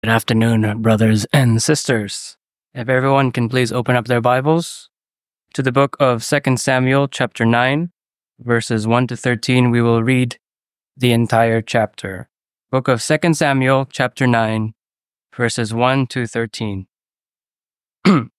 Good afternoon, brothers and sisters. If everyone can please open up their Bibles to the book of 2 Samuel chapter 9, verses 1 to 13, we will read the entire chapter. Book of 2 Samuel chapter 9, verses 1 to 13. And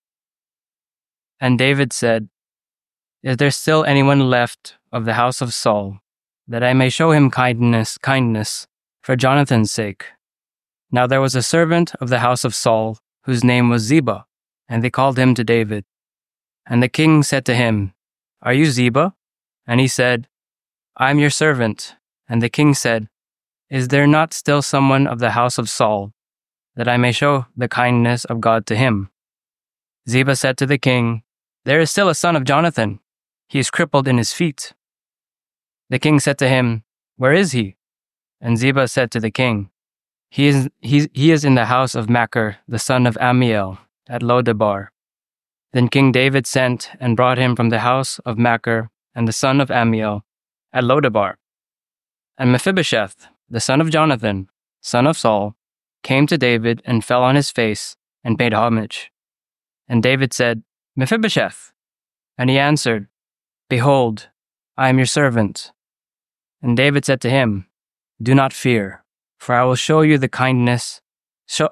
David said, "Is there still anyone left of the house of Saul, that I may show him kindness for Jonathan's sake?" Now there was a servant of the house of Saul, whose name was Ziba, and they called him to David. And the king said to him, "Are you Ziba?" And he said, "I am your servant." And the king said, "Is there not still someone of the house of Saul, that I may show the kindness of God to him?" Ziba said to the king, "There is still a son of Jonathan. He is crippled in his feet." The king said to him, "Where is he?" And Ziba said to the king, He is in the house of Machir, the son of Ammiel, at Lodebar." Then King David sent and brought him from the house of Machir and the son of Ammiel at Lodebar. And Mephibosheth, the son of Jonathan, son of Saul, came to David and fell on his face and paid homage. And David said, "Mephibosheth." And he answered, "Behold, I am your servant." And David said to him, "Do not fear, for I will show you kindness for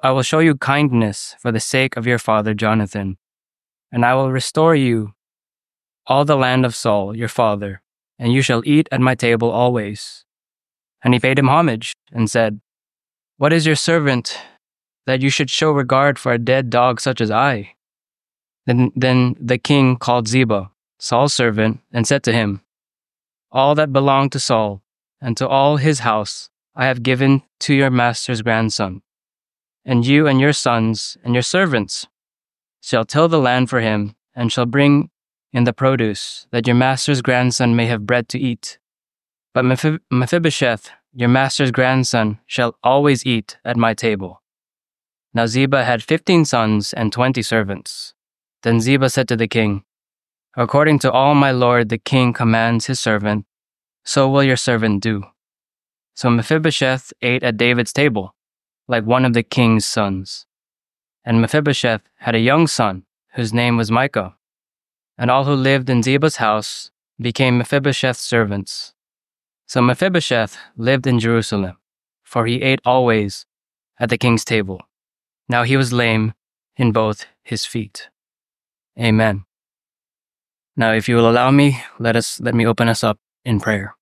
the sake of your father Jonathan, and I will restore you all the land of Saul your father, and you shall eat at my table always." And he paid him homage, and said, "What is your servant, that you should show regard for a dead dog such as I?" Then the king called Ziba, Saul's servant, and said to him, "All that belonged to Saul, and to all his house, I have given to your master's grandson, and you and your sons and your servants shall till the land for him, and shall bring in the produce, that your master's grandson may have bread to eat. But Mephibosheth, your master's grandson, shall always eat at my table." Now Ziba had 15 sons and 20 servants. Then Ziba said to the king, "According to all my lord the king commands his servant, so will your servant do." So Mephibosheth ate at David's table, like one of the king's sons. And Mephibosheth had a young son, whose name was Micah. And all who lived in Ziba's house became Mephibosheth's servants. So Mephibosheth lived in Jerusalem, for he ate always at the king's table. Now he was lame in both his feet. Amen. Now, if you will allow me, let me open us up in prayer.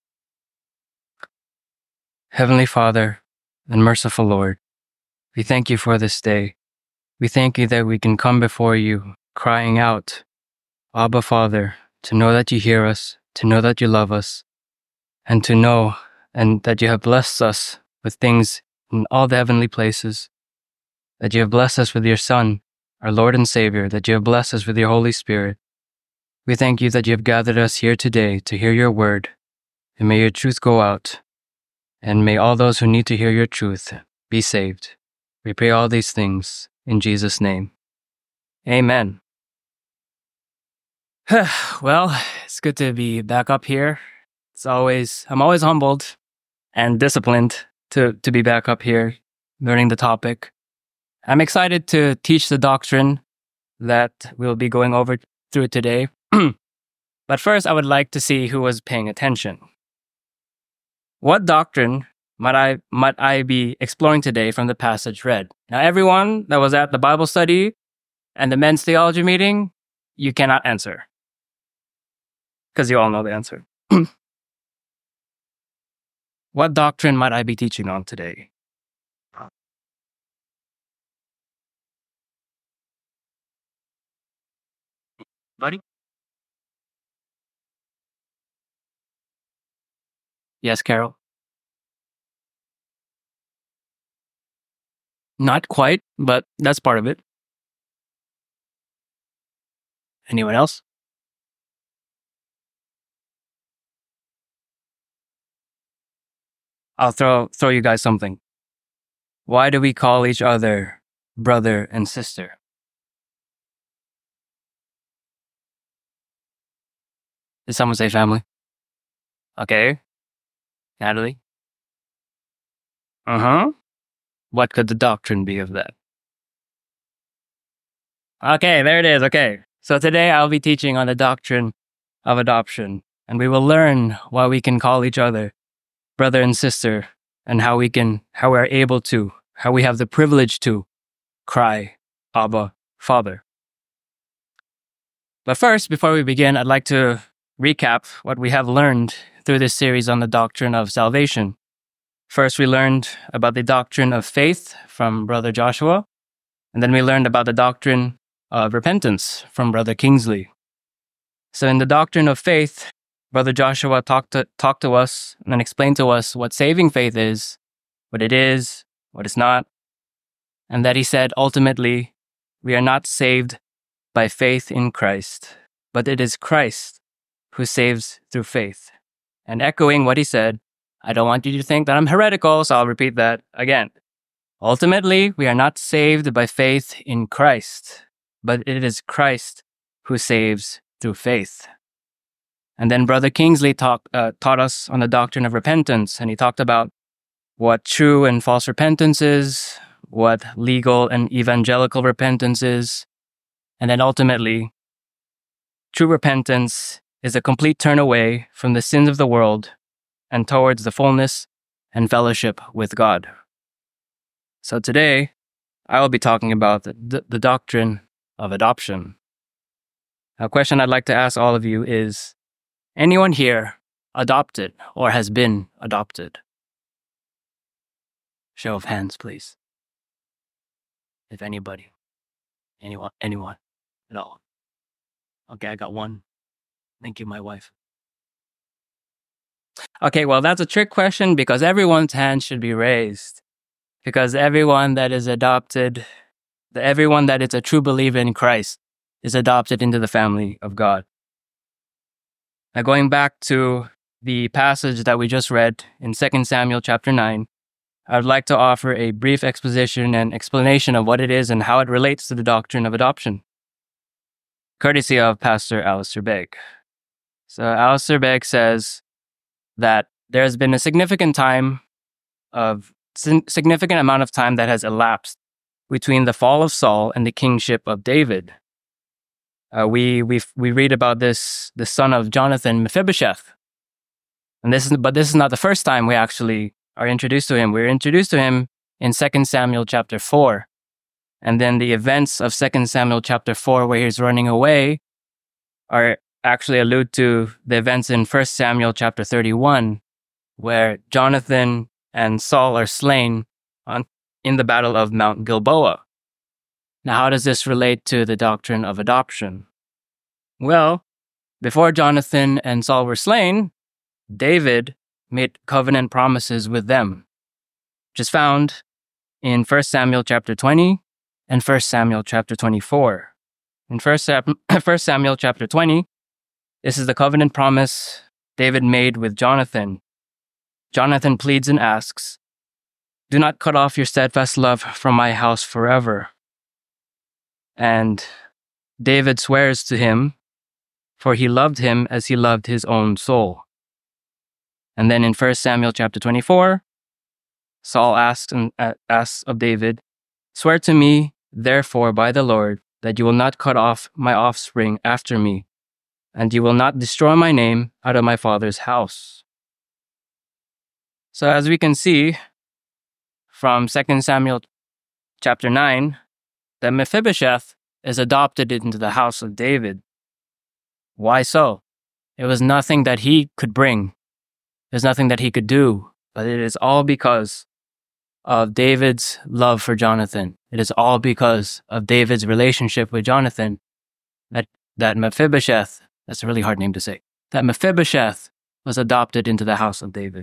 Heavenly Father and merciful Lord, we thank you for this day. We thank you that we can come before you, crying out, "Abba, Father," to know that you hear us, to know that you love us, and to know and that you have blessed us with things in all the heavenly places, that you have blessed us with your Son, our Lord and Savior, that you have blessed us with your Holy Spirit. We thank you that you have gathered us here today to hear your word, and may your truth go out, and may all those who need to hear your truth be saved. We pray all these things in Jesus' name. Amen. Well, it's good to be back up here. I'm always humbled and disciplined to be back up here, learning the topic. I'm excited to teach the doctrine that we'll be going over through today. But first, I would like to see who was paying attention. What doctrine might I be exploring today from the passage read? Now, everyone that was at the Bible study and the men's theology meeting, you cannot answer, because you all know the answer. What doctrine might I be teaching on today? Buddy? Yes, Carol? Not quite, but that's part of it. Anyone else? I'll throw you guys something. Why do we call each other brother and sister? Did someone say family? Okay. Natalie? Uh-huh. what could the doctrine be of that? Okay, there it is. Okay. So today I'll be teaching on the doctrine of adoption, and we will learn why we can call each other brother and sister, and how we have the privilege to cry, Abba, Father. But first, before we begin, I'd like to recap what we have learned through this series on the doctrine of salvation. First, we learned about the doctrine of faith from Brother Joshua, and then we learned about the doctrine of repentance from Brother Kingsley. So in the doctrine of faith, Brother Joshua talked to us and explained to us what saving faith is, what it's not, and that he said ultimately we are not saved by faith in Christ, but it is Christ who saves through faith. And echoing what he said, I don't want you to think that I'm heretical, so I'll repeat that again. Ultimately, we are not saved by faith in Christ, but it is Christ who saves through faith. And then Brother Kingsley taught us on the doctrine of repentance, and he talked about what true and false repentance is, what legal and evangelical repentance is, and then ultimately, true repentance is a complete turn away from the sins of the world and towards the fullness and fellowship with God. So today, I will be talking about the doctrine of adoption. A question I'd like to ask all of you is, anyone here adopted or has been adopted? Show of hands, please. If anybody. Anyone at all. Okay, I got one. Thank you, my wife. Okay, well, that's a trick question because everyone's hand should be raised. Because everyone that is adopted, everyone that is a true believer in Christ is adopted into the family of God. Now, going back to the passage that we just read in 2 Samuel chapter 9, I would like to offer a brief exposition and explanation of what it is and how it relates to the doctrine of adoption, courtesy of Pastor Alistair Begg. So Alistair Begg says that there has been a significant amount of time that has elapsed between the fall of Saul and the kingship of David. We read about the son of Jonathan, Mephibosheth, and this is not the first time we actually are introduced to him. We're introduced to him in 2 Samuel chapter 4, and then the events of 2 Samuel chapter 4, where he's running away, are actually allude to the events in 1 Samuel chapter 31, where Jonathan and Saul are slain in the battle of Mount Gilboa. Now, how does this relate to the doctrine of adoption? Well, before Jonathan and Saul were slain, David made covenant promises with them, which is found in 1 Samuel chapter 20 and 1 Samuel chapter 24. In 1 Samuel chapter 20, this is the covenant promise David made with Jonathan. Jonathan pleads and asks, "Do not cut off your steadfast love from my house forever." And David swears to him, for he loved him as he loved his own soul. And then in 1 Samuel chapter 24, Saul asks of David, "Swear to me, therefore, by the Lord, that you will not cut off my offspring after me, and you will not destroy my name out of my father's house." So as we can see from 2 Samuel chapter 9, that Mephibosheth is adopted into the house of David. Why so? It was nothing that he could bring. There's nothing that he could do, but it is all because of David's love for Jonathan. It is all because of David's relationship with Jonathan that Mephibosheth, that's a really hard name to say, that Mephibosheth was adopted into the house of David.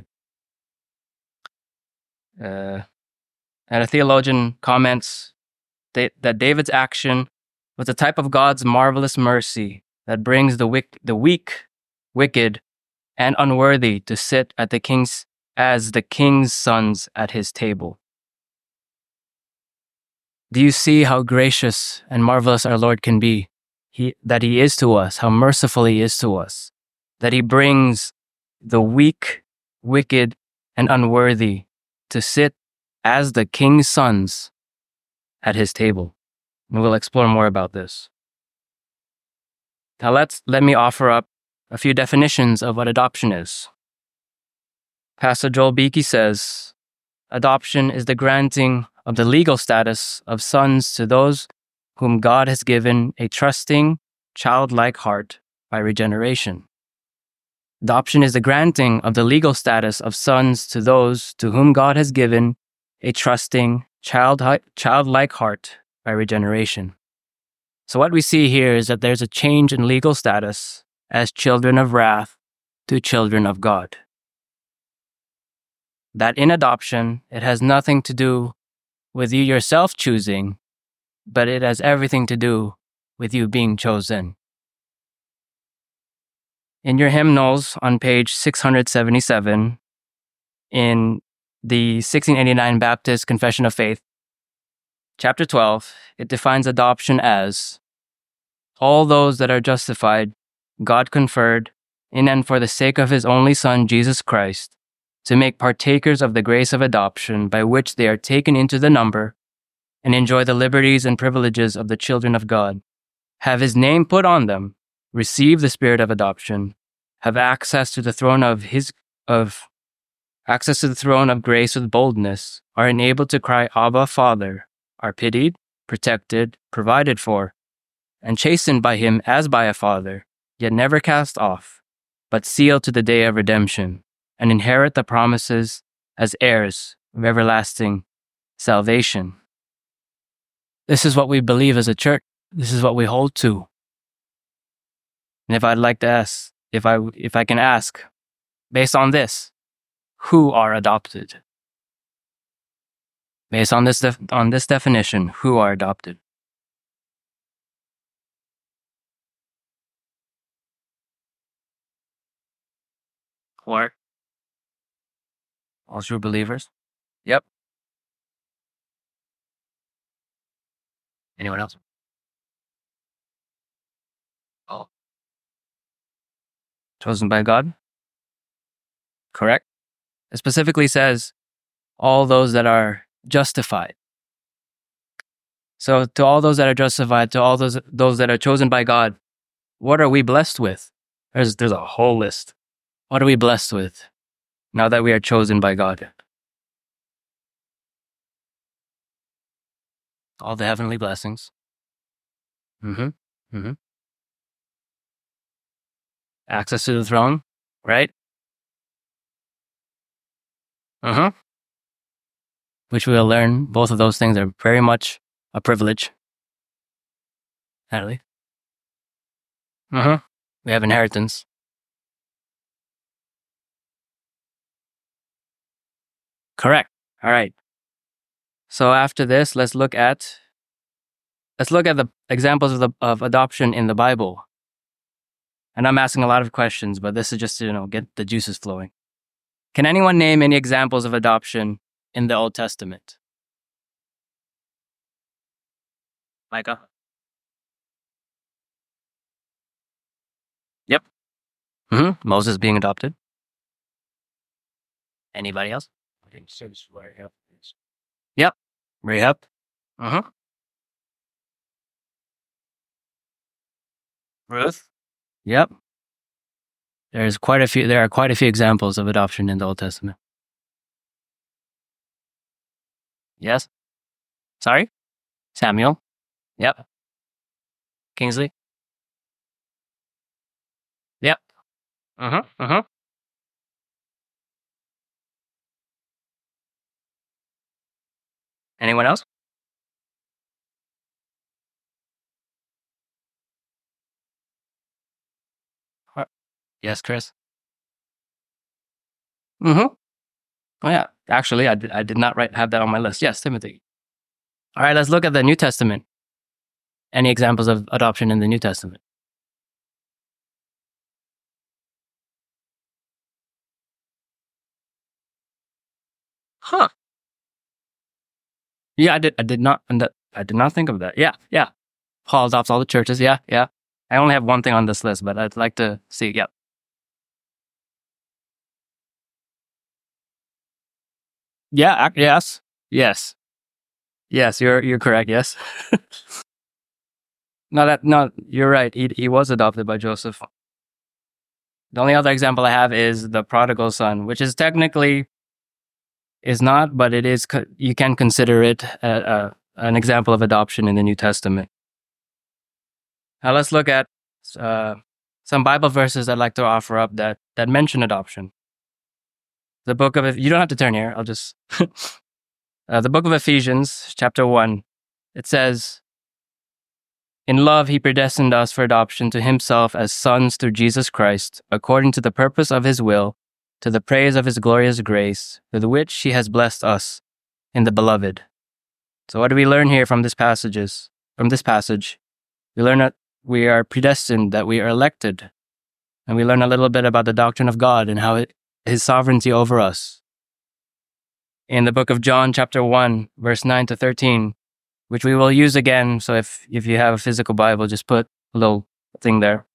And a theologian comments that David's action was a type of God's marvelous mercy that brings the weak, wicked, and unworthy to sit at as the king's sons at his table. Do you see how gracious and marvelous our Lord can be? That he is to us, how merciful he is to us, that he brings the weak, wicked, and unworthy to sit as the king's sons at his table. And we'll explore more about this. Now let me offer up a few definitions of what adoption is. Pastor Joel Beakey says, adoption is the granting of the legal status of sons to those whom God has given a trusting, childlike heart by regeneration. Adoption is the granting of the legal status of sons to those to whom God has given a trusting, childlike heart by regeneration. So what we see here is that there's a change in legal status as children of wrath to children of God. That in adoption, it has nothing to do with you yourself choosing, but it has everything to do with you being chosen. In your hymnals on page 677, in the 1689 Baptist Confession of Faith, chapter 12, it defines adoption as all those that are justified, God conferred, in and for the sake of his only Son, Jesus Christ, to make partakers of the grace of adoption by which they are taken into the number and enjoy the liberties and privileges of the children of God, have his name put on them, receive the spirit of adoption, have access to the throne of grace with boldness, are enabled to cry, Abba, Father, are pitied, protected, provided for, and chastened by him as by a father, yet never cast off, but sealed to the day of redemption, and inherit the promises as heirs of everlasting salvation. This is what we believe as a church. This is what we hold to. And if I'd like to ask, if I can ask, based on this, who are adopted? Based on this definition, who are adopted? Or all true believers? Yep. Anyone else? Oh. Chosen by God? Correct. It specifically says all those that are justified. So to all those that are justified, to all those that are chosen by God, what are we blessed with? There's a whole list. What are we blessed with now that we are chosen by God? All the heavenly blessings. Access to the throne, right? Which we will learn, both of those things are very much a privilege. Natalie? We have inheritance. Correct. All right. So after this, let's look at the examples of adoption in the Bible. And I'm asking a lot of questions, but this is just to, get the juices flowing. Can anyone name any examples of adoption in the Old Testament? Micah? Yep. Moses being adopted. Anybody else? I think Rahab. Yep. Rahab. Ruth. Yep. There are quite a few examples of adoption in the Old Testament. Yes? Sorry? Samuel? Yep. Kingsley? Yep. Anyone else? Yes, Chris? Oh yeah. Actually, I did not have that on my list. Yes, Timothy. All right, let's look at the New Testament. Any examples of adoption in the New Testament? Huh. Yeah, I did not think of that. Yeah. Paul adopts all the churches. Yeah. I only have one thing on this list, but I'd like to see. Yep. Yeah. Yes. Yes. Yes, you're correct. Yes. No, you're right. He was adopted by Joseph. The only other example I have is the prodigal son, which is technically is not, but it is. You can consider it an example of adoption in the New Testament. Now let's look at some Bible verses I'd like to offer up that mention adoption. The book of you don't have to turn here. I'll just the book of Ephesians, chapter 1. It says, "In love, he predestined us for adoption to himself as sons through Jesus Christ, according to the purpose of his will, to the praise of his glorious grace, with which he has blessed us in the beloved." So what do we learn here from this passage? We learn that we are predestined, that we are elected. And we learn a little bit about the doctrine of God and how his sovereignty over us. In the book of John, chapter 1, verse 9 to 13, which we will use again. So if you have a physical Bible, just put a little thing there.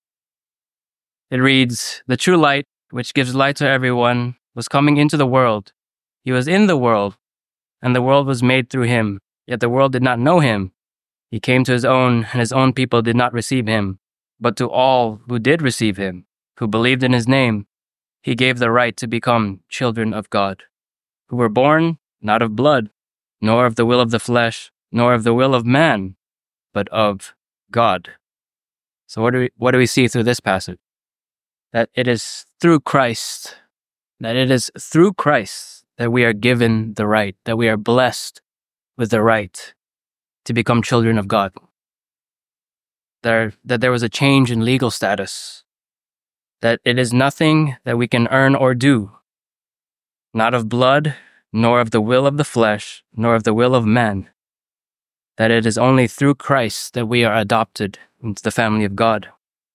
It reads, "The true light, which gives light to everyone, was coming into the world. He was in the world, and the world was made through him. Yet the world did not know him. He came to his own, and his own people did not receive him. But to all who did receive him, who believed in his name, he gave the right to become children of God, who were born not of blood, nor of the will of the flesh, nor of the will of man, but of God." So what do we see through this passage? That it is through Christ, that we are given the right, that we are blessed with the right to become children of God. That there was a change in legal status, that it is nothing that we can earn or do, not of blood, nor of the will of the flesh, nor of the will of man, that it is only through Christ that we are adopted into the family of God.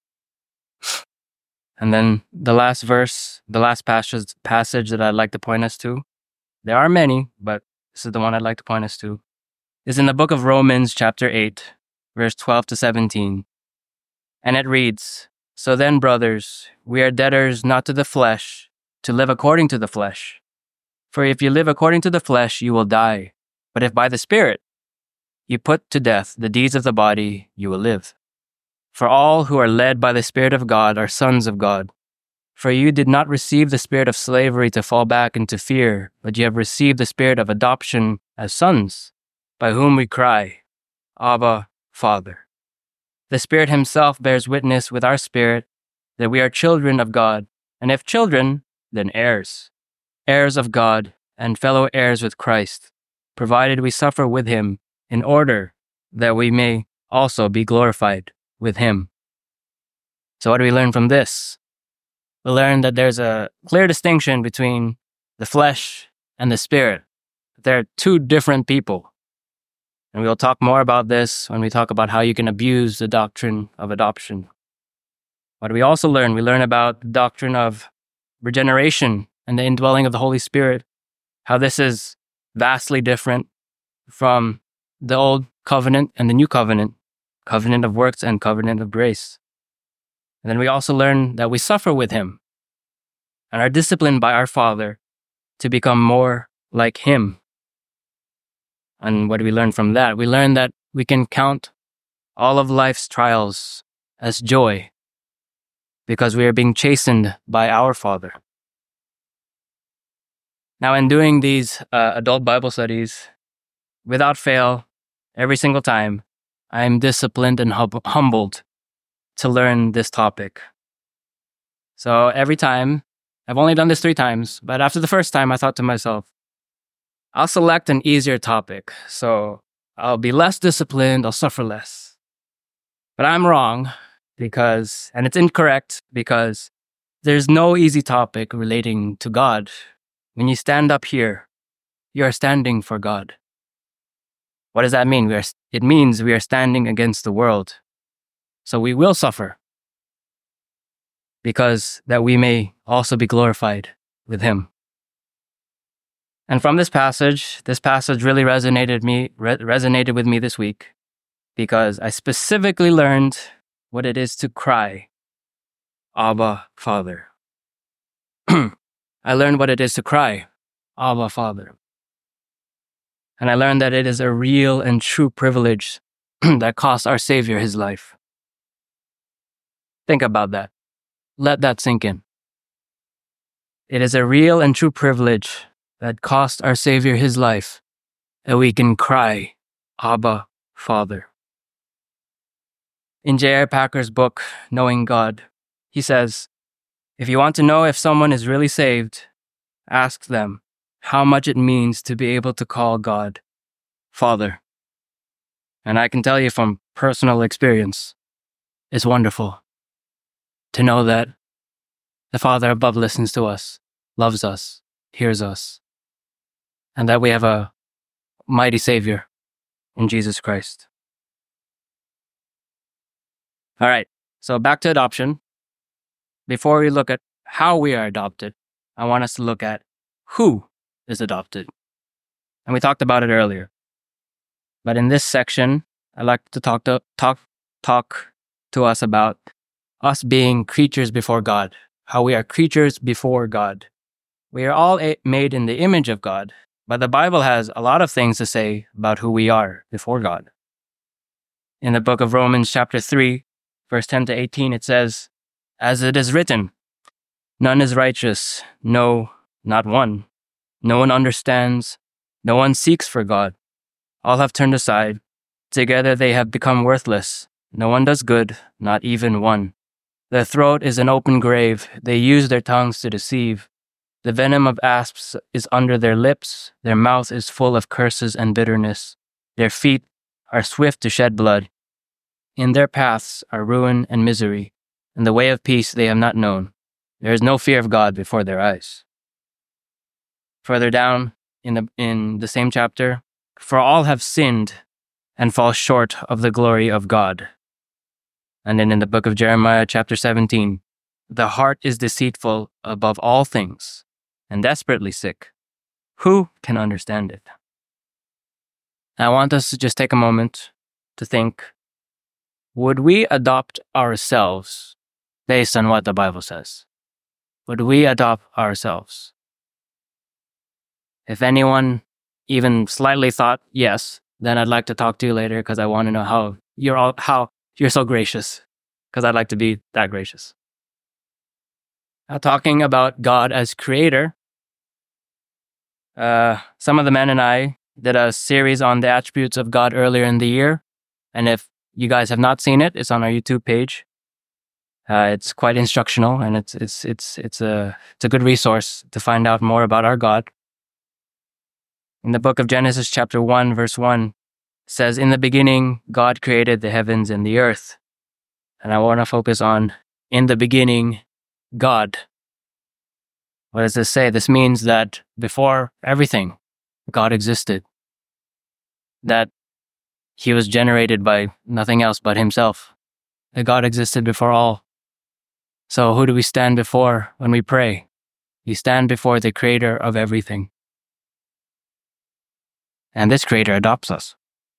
And then the last passage that I'd like to point us to, there are many, but this is the one I'd like to point us to, is in the book of Romans, chapter 8, verse 12 to 17. And it reads, "So then, brothers, we are debtors not to the flesh, to live according to the flesh. For if you live according to the flesh, you will die. But if by the Spirit you put to death the deeds of the body, you will live. For all who are led by the Spirit of God are sons of God. For you did not receive the spirit of slavery to fall back into fear, but you have received the spirit of adoption as sons, by whom we cry, Abba, Father. The Spirit himself bears witness with our spirit that we are children of God, and if children, then heirs, heirs of God and fellow heirs with Christ, provided we suffer with him in order that we may also be glorified with him." So what do we learn from this? We learn that there's a clear distinction between the flesh and the spirit. They're two different people. And we'll talk more about this when we talk about how you can abuse the doctrine of adoption. What do we also learn? We learn about the doctrine of regeneration and the indwelling of the Holy Spirit, how this is vastly different from the old covenant and the new covenant, covenant of works and covenant of grace. And then we also learn that we suffer with him and are disciplined by our Father to become more like him. And what do we learn from that? We learn that we can count all of life's trials as joy because we are being chastened by our Father. Now, in doing these adult Bible studies, without fail, every single time, I am disciplined and humbled to learn this topic. So every time, I've only done this 3 times, but after the first time, I thought to myself, I'll select an easier topic, so I'll be less disciplined, I'll suffer less. But I'm wrong and it's incorrect because there's no easy topic relating to God. When you stand up here, you are standing for God. What does that mean? It means we are standing against the world. So we will suffer because that we may also be glorified with him. And from this passage really resonated with me this week because I specifically learned what it is to cry, Abba, Father. I learned what it is to cry, Abba, Father. And I learned that it is a real and true privilege that cost our Savior his life. Think about that. Let that sink in. It is a real and true privilege that cost our Savior his life that we can cry, Abba, Father. In J.I. Packer's book, Knowing God, he says, if you want to know if someone is really saved, ask them how much it means to be able to call God Father. And I can tell you from personal experience, it's wonderful to know that the Father above listens to us, loves us, hears us, and that we have a mighty Savior in Jesus Christ. All right, so back to adoption. Before we look at how we are adopted, I want us to look at who is adopted. And we talked about it earlier. But in this section, I'd like to talk to us about us being creatures before God, how we are creatures before God. We are all made in the image of God, but the Bible has a lot of things to say about who we are before God. In the book of Romans chapter 3, verse 10 to 18, it says, as it is written, none is righteous, no, not one. No one understands, no one seeks for God. All have turned aside. Together they have become worthless. No one does good, not even one. Their throat is an open grave. They use their tongues to deceive. The venom of asps is under their lips. Their mouth is full of curses and bitterness. Their feet are swift to shed blood. In their paths are ruin and misery, and the way of peace they have not known. There is no fear of God before their eyes. Further down in the same chapter, for all have sinned and fall short of the glory of God. And then in the book of Jeremiah chapter 17, the heart is deceitful above all things and desperately sick. Who can understand it? I want us to just take a moment to think, would we adopt ourselves based on what the Bible says? Would we adopt ourselves? If anyone even slightly thought yes, then I'd like to talk to you later because I want to know how you're so gracious, because I'd like to be that gracious. Now, talking about God as creator, some of the men and I did a series on the attributes of God earlier in the year, and if you guys have not seen it, it's on our YouTube page. It's quite instructional, and it's a good resource to find out more about our God. In the book of Genesis chapter 1, verse 1, it says, in the beginning, God created the heavens and the earth. And I want to focus on, in the beginning, God. What does this say? This means that before everything, God existed. That he was generated by nothing else but himself. That God existed before all. So who do we stand before when we pray? We stand before the creator of everything. And this creator adopts us.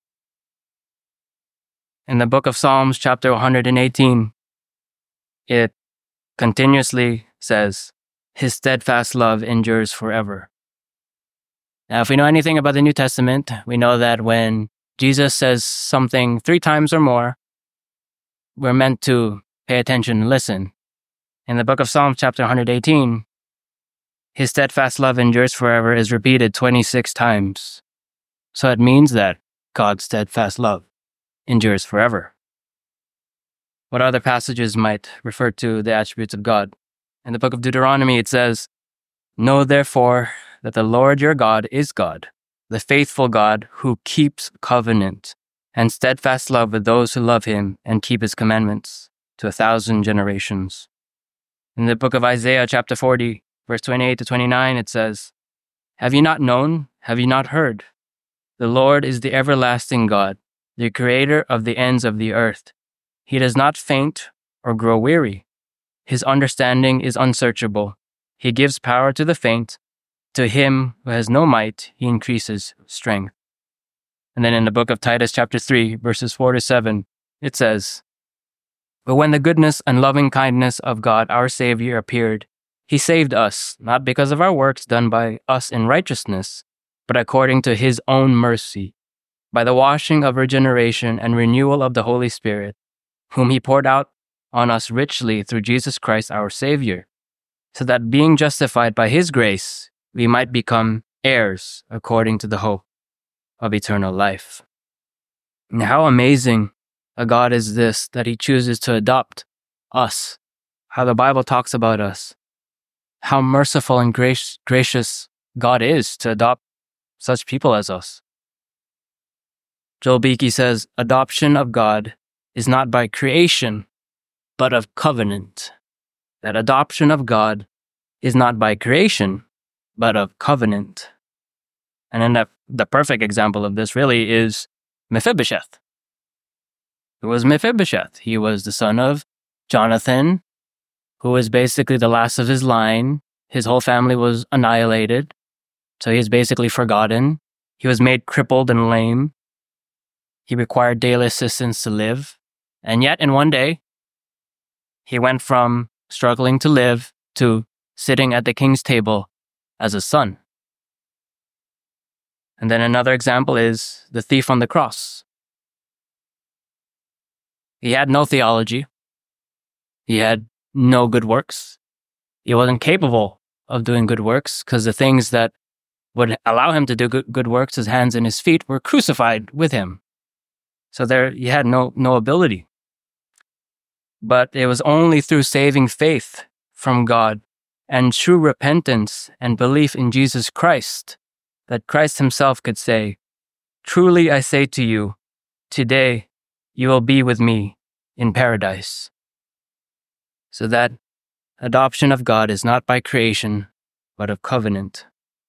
In the book of Psalms, chapter 118, it continuously says, his steadfast love endures forever. Now, if we know anything about the New Testament, we know that when Jesus says something 3 times or more, we're meant to pay attention and listen. In the book of Psalms, chapter 118, his steadfast love endures forever is repeated 26 times. So it means that God's steadfast love endures forever. What other passages might refer to the attributes of God? In the book of Deuteronomy, it says, know therefore that the Lord your God is God, the faithful God who keeps covenant and steadfast love with those who love him and keep his commandments to 1,000 generations. In the book of Isaiah, chapter 40, verse 28 to 29, it says, have you not known? Have you not heard? The Lord is the everlasting God, the creator of the ends of the earth. He does not faint or grow weary. His understanding is unsearchable. He gives power to the faint. To him who has no might, he increases strength. And then in the book of Titus, chapter 3, verses 4 to 7, it says, but when the goodness and loving kindness of God, our Savior, appeared, he saved us, not because of our works done by us in righteousness, but according to his own mercy, by the washing of regeneration and renewal of the Holy Spirit, whom he poured out on us richly through Jesus Christ our Savior, so that being justified by his grace, we might become heirs according to the hope of eternal life. And how amazing a God is this, that he chooses to adopt us, how the Bible talks about us, how merciful and gracious God is to adopt such people as us. Joel Beeke says, adoption of God is not by creation, but of covenant. That adoption of God is not by creation, but of covenant. And then the perfect example of this really is Mephibosheth. Who was Mephibosheth? He was the son of Jonathan, who was basically the last of his line. His whole family was annihilated, so he is basically forgotten. He was made crippled and lame. He required daily assistance to live. And yet, in one day, he went from struggling to live to sitting at the king's table as a son. And then another example is the thief on the cross. He had no theology. He had no good works. He wasn't capable of doing good works because the things that would allow him to do good works, his hands and his feet, were crucified with him. So there, he had no ability. But it was only through saving faith from God and true repentance and belief in Jesus Christ that Christ himself could say, "Truly I say to you, today you will be with me in paradise." So that adoption of God is not by creation, but of covenant.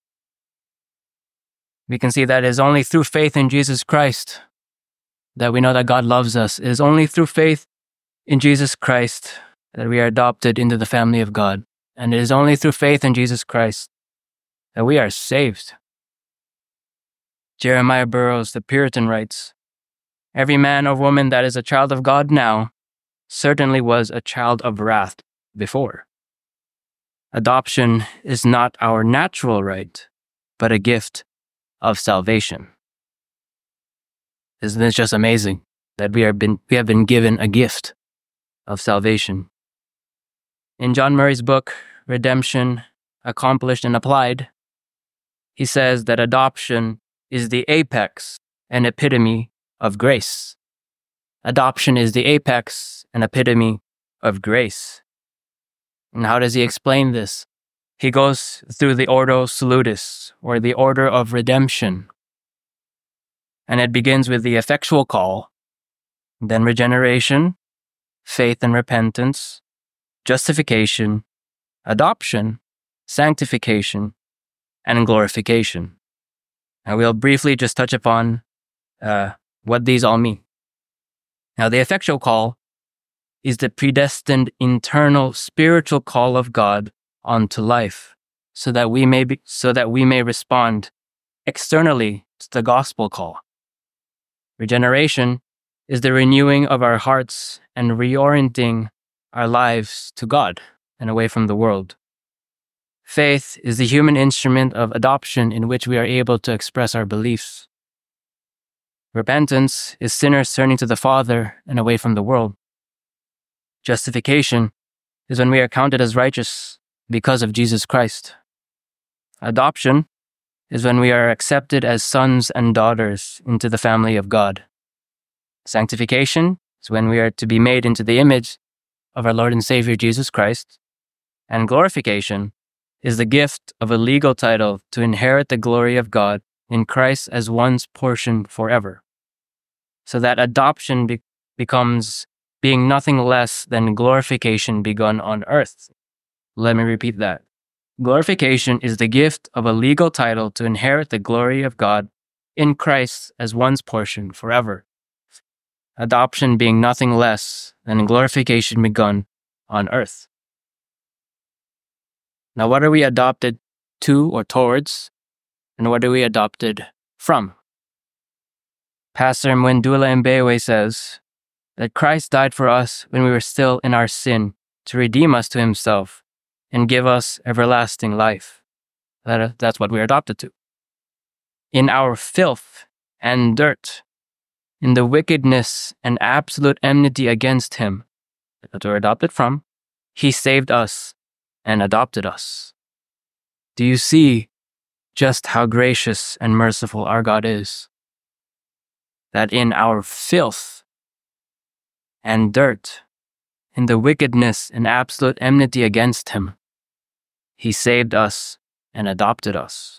We can see that it is only through faith in Jesus Christ that we know that God loves us. It is only through faith in Jesus Christ that we are adopted into the family of God. And it is only through faith in Jesus Christ that we are saved. Jeremiah Burroughs, the Puritan, writes, "Every man or woman that is a child of God now certainly was a child of wrath before." Adoption is not our natural right, but a gift of salvation. Isn't this just amazing that we have been given a gift of salvation? In John Murray's book, Redemption, Accomplished and Applied, he says that adoption is the apex and epitome of grace. Adoption is the apex and epitome of grace. And how does he explain this? He goes through the Ordo Salutis, or the order of redemption. And it begins with the effectual call, then regeneration, faith and repentance, justification, adoption, sanctification, and glorification. And we'll briefly just touch upon what these all mean. Now, the effectual call is the predestined internal spiritual call of God onto life, so that we may respond externally to the gospel call. Regeneration is the renewing of our hearts and reorienting our lives to God and away from the world. Faith is the human instrument of adoption in which we are able to express our beliefs. Repentance is sinners turning to the Father and away from the world. Justification is when we are counted as righteous because of Jesus Christ. Adoption is when we are accepted as sons and daughters into the family of God. Sanctification is when we are to be made into the image of our Lord and Savior Jesus Christ. And glorification is the gift of a legal title to inherit the glory of God in Christ as one's portion forever. So that adoption becomes being nothing less than glorification begun on earth. Let me repeat that. Glorification is the gift of a legal title to inherit the glory of God in Christ as one's portion forever. Adoption being nothing less than glorification begun on earth. Now, what are we adopted to or towards, and what are we adopted from? Pastor Mwendula Mbewe says that Christ died for us when we were still in our sin to redeem us to himself and give us everlasting life. That's what we're adopted to. in our filth and dirt, in the wickedness and absolute enmity against him that we're adopted from, he saved us and adopted us. Do you see just how gracious and merciful our God is? That in our filth and dirt, in the wickedness and absolute enmity against him, he saved us and adopted us.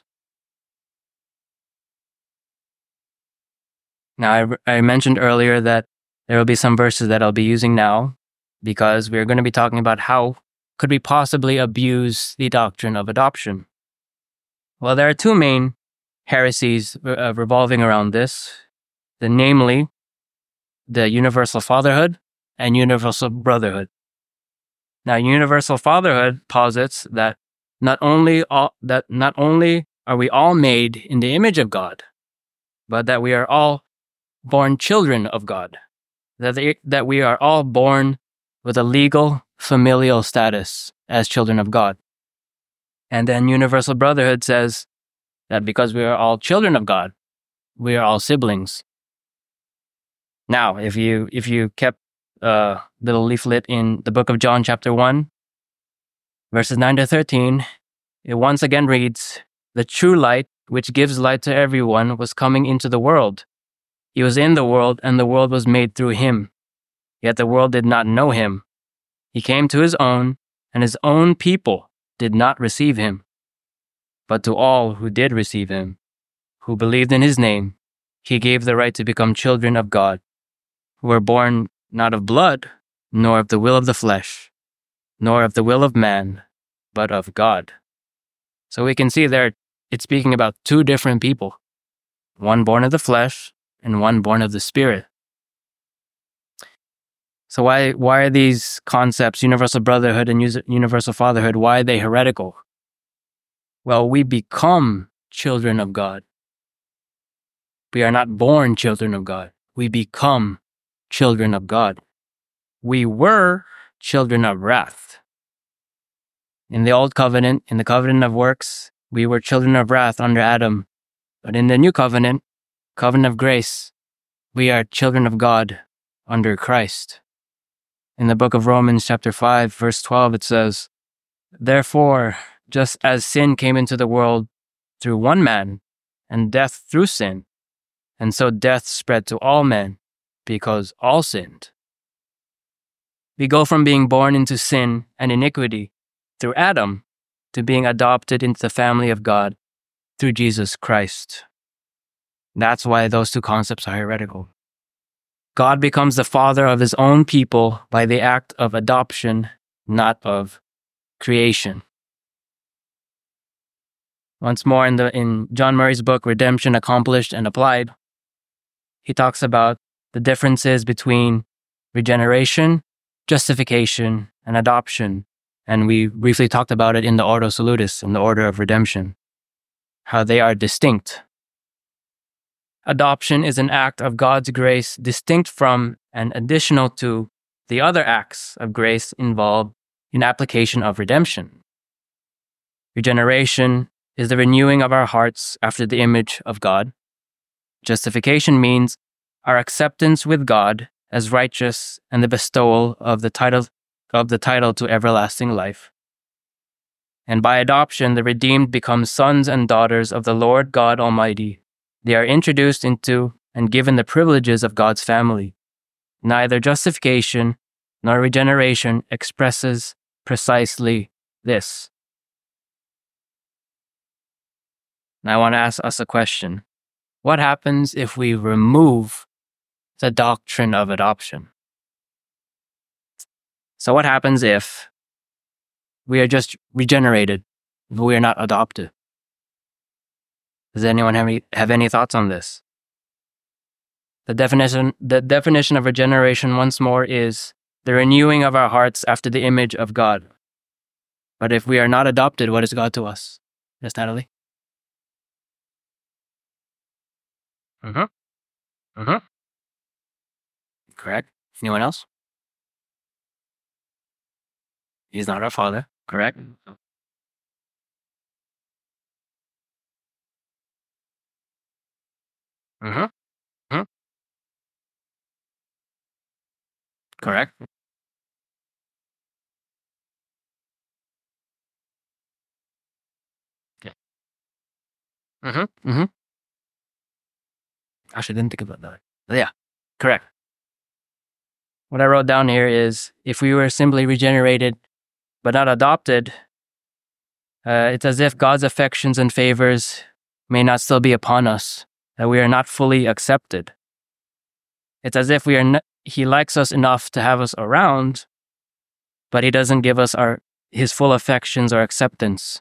Now, I mentioned earlier that there will be some verses that I'll be using now because we're going to be talking about how could we possibly abuse the doctrine of adoption. Well, there are two main heresies revolving around this, namely the universal fatherhood and universal brotherhood. Now, universal fatherhood posits that not only are we all made in the image of God, but that we are all born children of God, that we are all born with a legal familial status as children of God. And then universal brotherhood says that because we are all children of God, we are all siblings. Now, if you kept a little leaflet in the book of John chapter 1, verses 9 to 13, it once again reads, "The true light, which gives light to everyone, was coming into the world. He was in the world, and the world was made through him. Yet the world did not know him. He came to his own, and his own people did not receive him. But to all who did receive him, who believed in his name, he gave the right to become children of God, who were born not of blood, nor of the will of the flesh, nor of the will of man, but of God." So we can see there it's speaking about two different people, one born of the flesh and one born of the spirit. So why are these concepts, universal brotherhood and universal fatherhood, why are they heretical? Well, we become children of God. We are not born children of God. We become children of God. We were children of wrath. In the old covenant, in the covenant of works, we were children of wrath under Adam. But in the new covenant, covenant of grace, we are children of God under Christ. In the book of Romans chapter 5, verse 12, it says, "Therefore, just as sin came into the world through one man, and death through sin, and so death spread to all men, because all sinned." We go from being born into sin and iniquity through Adam to being adopted into the family of God through Jesus Christ. That's why those two concepts are heretical. God becomes the father of his own people by the act of adoption, not of creation. Once more, in John Murray's book, Redemption Accomplished and Applied, he talks about the differences between regeneration, justification, and adoption. And we briefly talked about it in the Ordo Salutis, in the order of redemption, how they are distinct. Adoption is an act of God's grace distinct from and additional to the other acts of grace involved in application of redemption. Regeneration is the renewing of our hearts after the image of God. Justification means our acceptance with God as righteous and the bestowal of the title to everlasting life. And by adoption, the redeemed become sons and daughters of the Lord God Almighty. They are introduced into and given the privileges of God's family. Neither justification nor regeneration expresses precisely this. Now I want to ask us a question. What happens if we remove the doctrine of adoption? So what happens if we are just regenerated, but we are not adopted? Does anyone have any thoughts on this? The definition of regeneration once more is the renewing of our hearts after the image of God. But if we are not adopted, what is God to us? Yes, Natalie? Correct. Anyone else? He's not our father. Correct. Mm-hmm. Mm-hmm. Correct. Okay. Mm-hmm. Mm-hmm. Actually, didn't think about that. But yeah, correct. What I wrote down here is if we were simply regenerated but not adopted, it's as if God's affections and favors may not still be upon us, that we are not fully accepted. It's as if He likes us enough to have us around, but He doesn't give us His full affections or acceptance.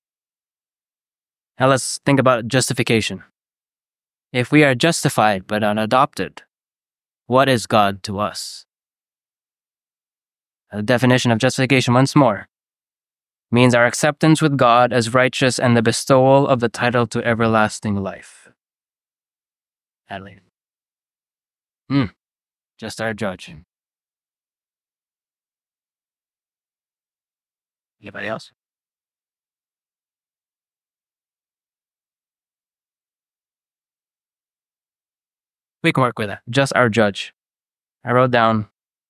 Now let's think about justification. If we are justified but not adopted, what is God to us? The definition of justification once more means our acceptance with God as righteous and the bestowal of the title to everlasting life. Adelaide. Just our judge. Anybody else? We can work with that. Just our judge. I wrote down,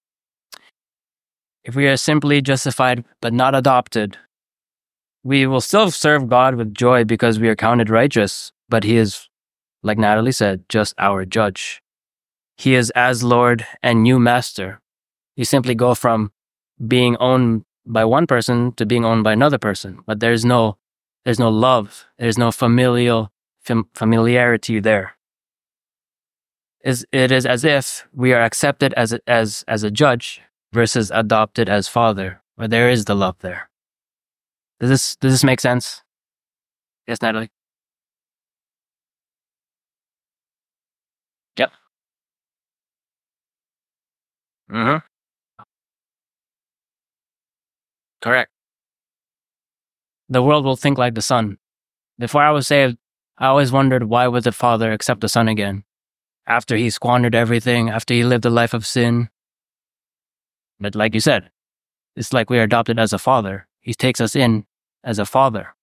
if we are simply justified but not adopted, we will still serve God with joy because we are counted righteous, but He is, like Natalie said, just our judge. He is as Lord and new master. You simply go from being owned by one person to being owned by another person, but there's no love, there's no familiarity there. It is as if we are accepted as a judge versus adopted as father, where there is the love there. Does this make sense? Yes, Natalie? Yep. Mm-hmm. Correct. The world will think like the son. Before I was saved, I always wondered why would the father accept the son again? After he squandered everything, after he lived a life of sin. But like you said, it's like we are adopted as a father. He takes us in as a father.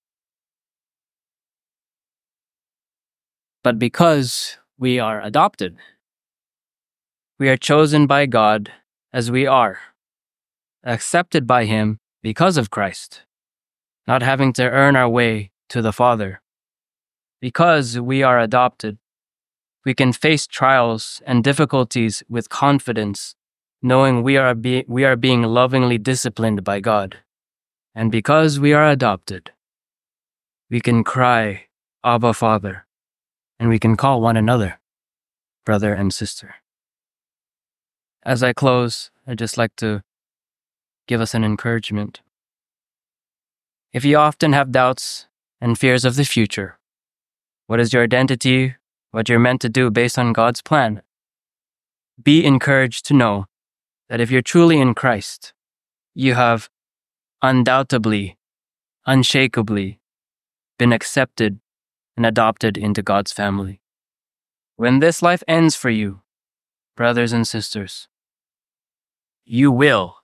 But because we are adopted, we are chosen by God as we are, accepted by Him because of Christ, not having to earn our way to the Father. Because we are adopted, we can face trials and difficulties with confidence, knowing we are being lovingly disciplined by God. And because we are adopted, we can cry, Abba, Father, and we can call one another brother and sister. As I close, I'd just like to give us an encouragement. If you often have doubts and fears of the future, what is your identity, what you're meant to do based on God's plan? Be encouraged to know that if you're truly in Christ, you have undoubtedly, unshakably been accepted and adopted into God's family. When this life ends for you, brothers and sisters, you will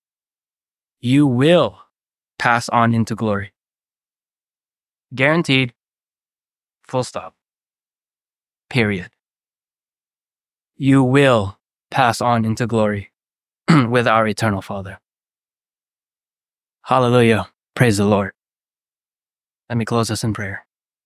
pass on into glory. Guaranteed. Full stop. Period. You will pass on into glory with our eternal Father. Hallelujah. Praise the Lord. Let me close us in prayer.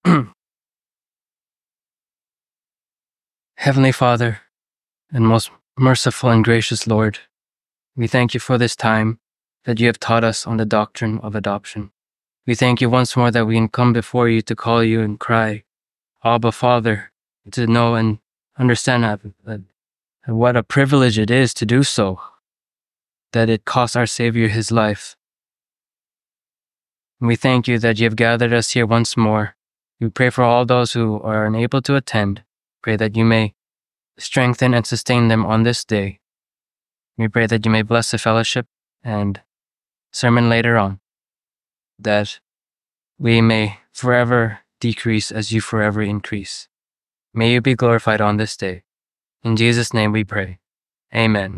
Heavenly Father, and most merciful and gracious Lord, we thank you for this time that you have taught us on the doctrine of adoption. We thank you once more that we can come before you to call you and cry, Abba, Father, to know and understand what a privilege it is to do so, that it cost our Savior his life. And we thank you that you have gathered us here once more. We pray for all those who are unable to attend. Pray that you may strengthen and sustain them on this day. We pray that you may bless the fellowship and sermon later on, that we may forever decrease as you forever increase. May you be glorified on this day. In Jesus' name we pray. Amen.